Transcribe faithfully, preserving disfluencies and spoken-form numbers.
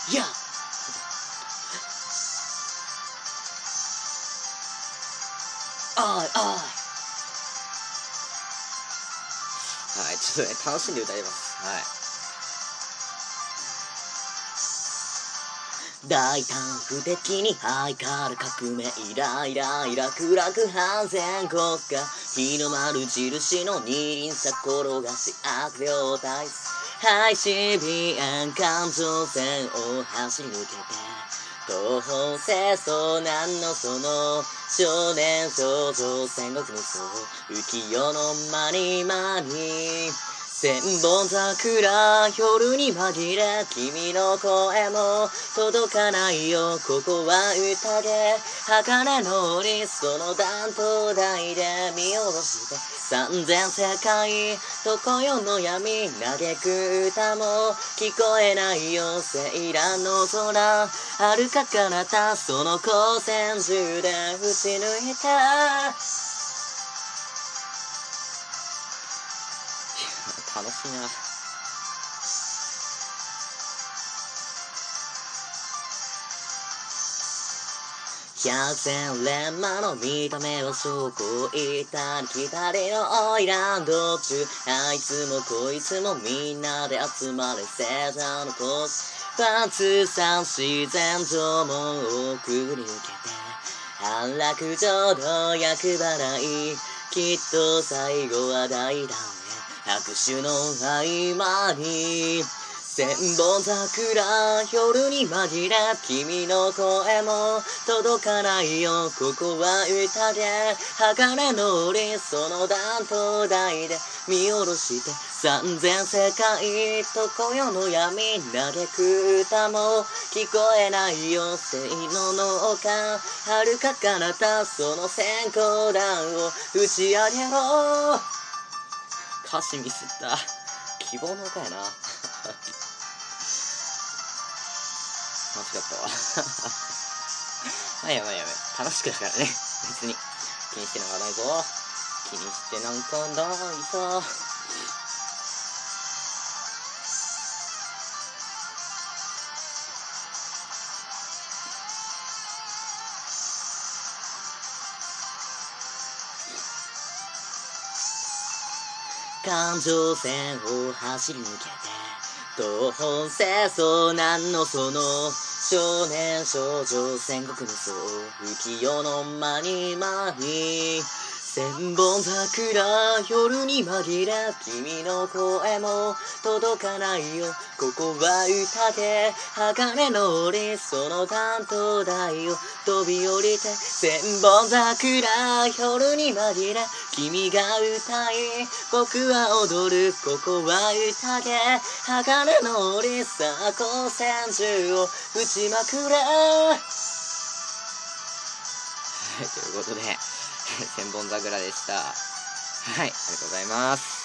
いやおいおい。はい、ちょっとね、楽しんで歌います。はい。大胆不敵にハイカラ革命イライライラクラク反戦国家日の丸印の二輪さ転がし悪霊体ハイシビアン環状線を走り抜けて東方戦争なんのその少年少女戦国無双浮世の間に間に千本桜夜に紛れ君の声も届かないよここは宴鋼の檻その断頭台で見下ろして三千世界常世の闇嘆く歌も聞こえないよセイラの空遥か彼方その光線銃で撃ち抜いた楽しいな。百戦錬磨の見た目はそこ行ったり来たりの花魁道中あいつもこいつもみんなで集まれ聖者の腰パツさん自然縄文をくぐり抜けて安楽浄土厄払いきっと最後は大団拍手の合間に千本桜夜に紛れ君の声も届かないよここは宴鋼の檻その断頭台で見下ろして三千世界常世の闇嘆く歌も聞こえないよ生の農家遥か彼方その閃光弾を打ち上げろ歌詞ミスった希望の歌やな間違ったわまあやばいやばい楽しくだからね別に気にしてなんかないぞ気にしてなんかないぞ環状線を走り抜けて東方戦争なんのその少年少女戦国無双浮世の間に間に千本桜夜に紛れ君の声も届かないよここは宴鋼の檻その担当台を飛び降りて千本桜夜に紛れ君が歌い僕は踊るここは宴鋼の檻さあ光線銃を撃ちまくれはいということで千本桜でした。はい、ありがとうございます。